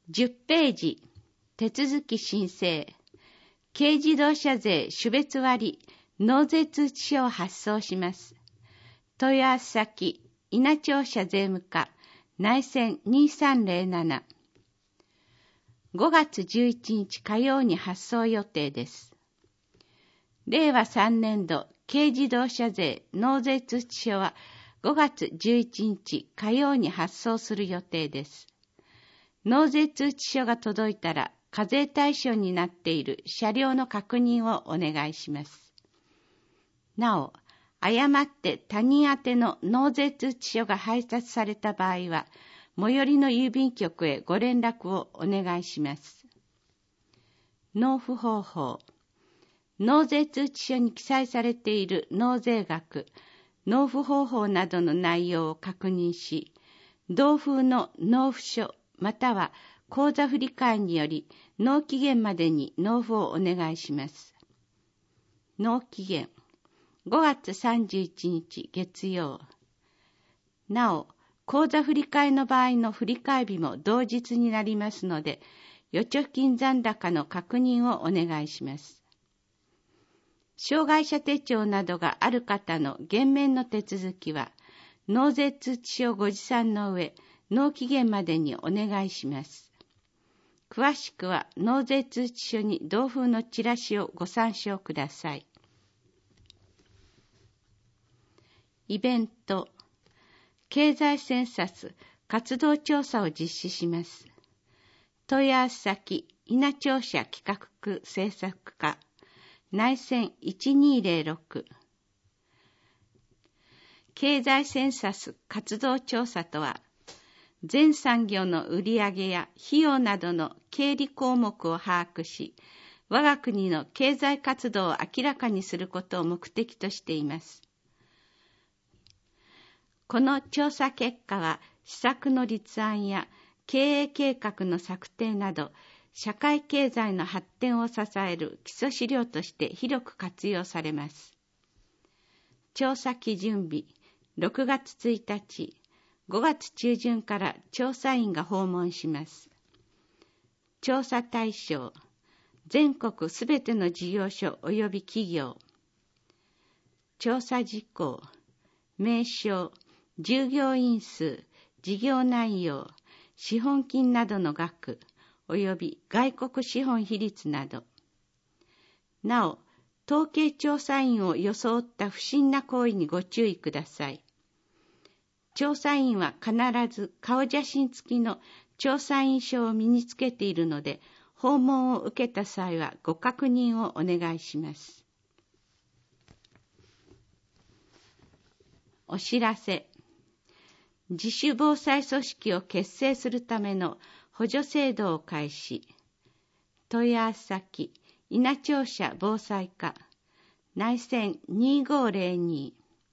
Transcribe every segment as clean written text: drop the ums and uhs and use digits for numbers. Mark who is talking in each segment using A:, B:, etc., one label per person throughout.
A: 10ページ、手続き申請、軽自動車税種別割納税通知書を発送します。問い合わせ先、稲庁舎税務課、内線2307。5月11日火曜に発送予定です。令和3年度軽自動車税納税通知書は5月11日火曜に発送する予定です。納税通知書が届いたら課税対象になっている車両の確認をお願いします。なお、誤って他人宛ての納税通知書が配達された場合は、最寄りの郵便局へご連絡をお願いします。納付方法。納税通知書に記載されている納税額、納付方法などの内容を確認し、同封の納付書または口座振替により納期限までに納付をお願いします。納期限5月31日月曜。なお、口座振替の場合の振替日も同日になりますので、預貯金残高の確認をお願いします。障害者手帳などがある方の減免の手続きは、納税通知書をご持参の上、納期限までにお願いします。詳しくは納税通知書に同封のチラシをご参照ください。イベント。経済センサス活動調査を実施します。問い合わせ先、稲庁舎企画区制作課、内線1206。経済センサス活動調査とは、全産業の売上や費用などの経理項目を把握し、我が国の経済活動を明らかにすることを目的としています。この調査結果は、施策の立案や経営計画の策定など、社会経済の発展を支える基礎資料として広く活用されます。調査基準日、6月1日、5月中旬から調査員が訪問します。調査対象、全国すべての事業所及び企業。調査事項、名称、従業員数、事業内容、資本金などの額、及び外国資本比率など。なお、統計調査員を装った不審な行為にご注意ください。調査員は必ず顔写真付きの調査員証を身につけているので、訪問を受けた際はご確認をお願いします。お知らせ。自主防災組織を結成するための補助制度を開始。問い合わせ先、稲庁舎防災課、内線2502。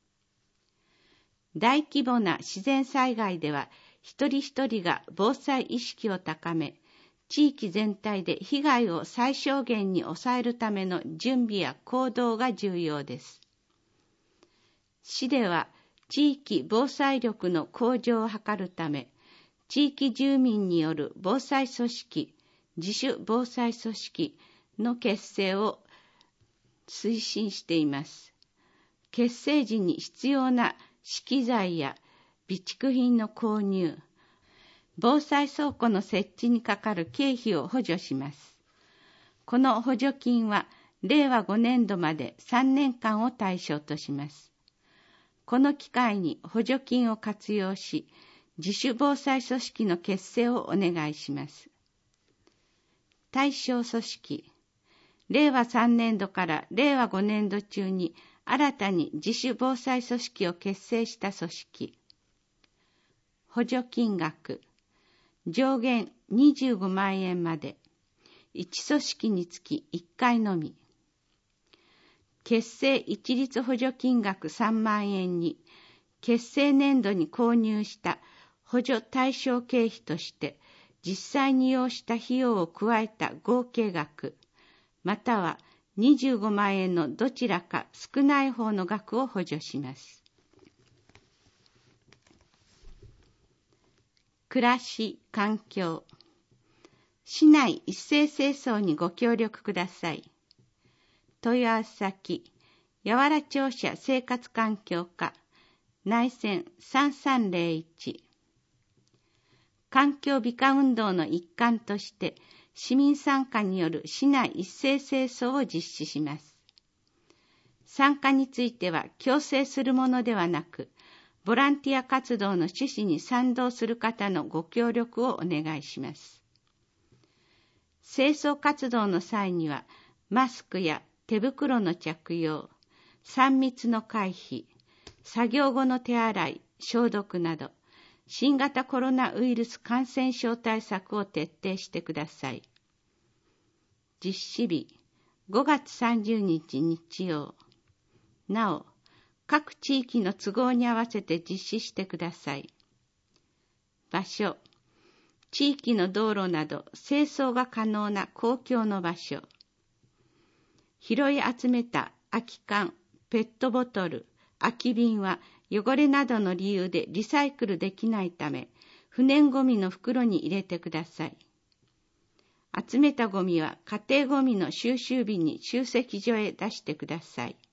A: 大規模な自然災害では、一人一人が防災意識を高め、地域全体で被害を最小限に抑えるための準備や行動が重要です。市では、地域防災力の向上を図るため、地域住民による防災組織、自主防災組織の結成を推進しています。結成時に必要な資機材や備蓄品の購入、防災倉庫の設置にかかる経費を補助します。この補助金は令和5年度まで3年間を対象とします。この機会に補助金を活用し、自主防災組織の結成をお願いします。対象組織、令和3年度から令和5年度中に新たに自主防災組織を結成した組織。補助金額、上限25万円まで、1組織につき1回のみ。結成一律補助金額3万円に、結成年度に購入した補助対象経費として、実際に要した費用を加えた合計額、または25万円のどちらか少ない方の額を補助します。暮らし、環境。 市内一斉清掃にご協力ください。問い合わせ先、八原庁舎生活環境課、内線3301。環境美化運動の一環として、市民参加による市内一斉清掃を実施します。参加については強制するものではなく、ボランティア活動の趣旨に賛同する方のご協力をお願いします。清掃活動の際には、マスクや手袋の着用、3密の回避、作業後の手洗い、消毒など、新型コロナウイルス感染症対策を徹底してください。実施日、5月30日日曜。なお、各地域の都合に合わせて実施してください。場所、地域の道路など清掃が可能な公共の場所。拾い集めた空き缶、ペットボトル、空き瓶は汚れなどの理由でリサイクルできないため、不燃ごみの袋に入れてください。集めたごみは家庭ごみの収集日に集積所へ出してください。